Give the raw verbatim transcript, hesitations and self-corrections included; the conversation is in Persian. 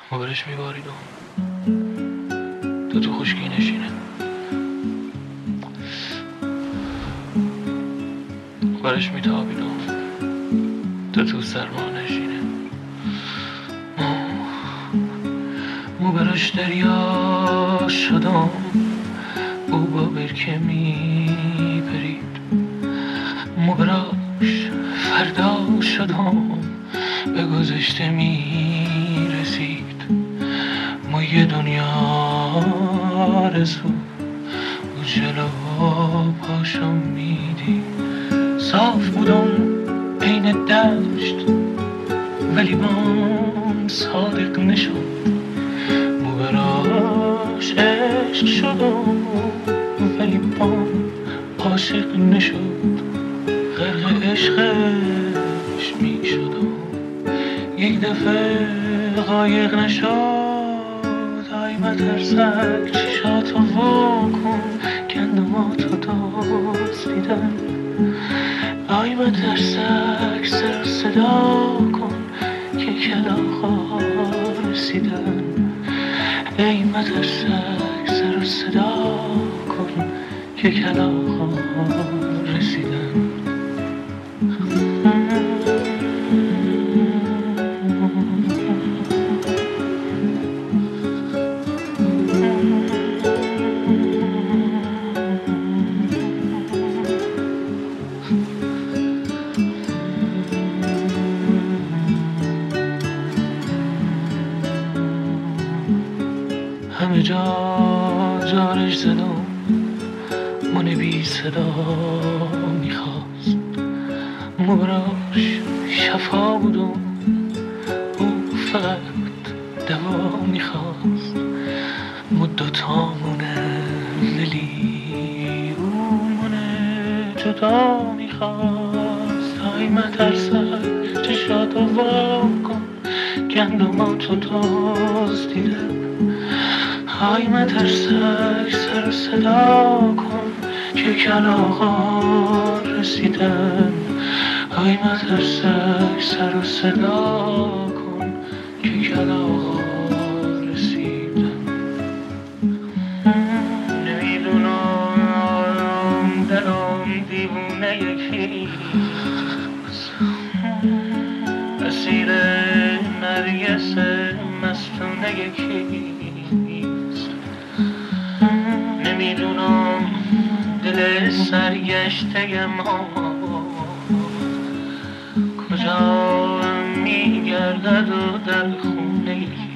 ما برش میباریدم تو تو خشکی نشینه، برش میتابیدم تو تو سرما نشینه. ما ما برش دریا شدم، او با برکه میپرید. ما براش فردا شدم، به گذشته میرسید. ما یه دنیا رسو و جلو پاشم میدید. صاف بودم بین دشت ولی بام صادق نشد. ما براش عشق شدم ولی بام عاشق نشد. غرق عشقش می شدم، یک دفعه غایق نشد. آی مترسک چشاتو واکن، گندماتو دزدیدن. آی مترسک سر و صدا کن که کلاغا رسیدن. ای مترسک سر و صدا کن که کلاغا رسیدن. همه جا جارش زدم، من بی صدا میخواست. ما براش شفا بودم، او فقط دوا میخواست. ما دوتامونه ولی او منه جدا میخواست. های مترسک چشاتو وا کن، گندماتو دزدیدن. های مترسک سر و صدا کن که کلاغا رسیدن. های مترسک سر و صدا کن که کلاغا رسیدن. نمیدونم دلم دیوونه یکیست، اسیر نرگس مستونه یکیست. نمیدونم دل سرگشته ما کجا میگردد و در خونه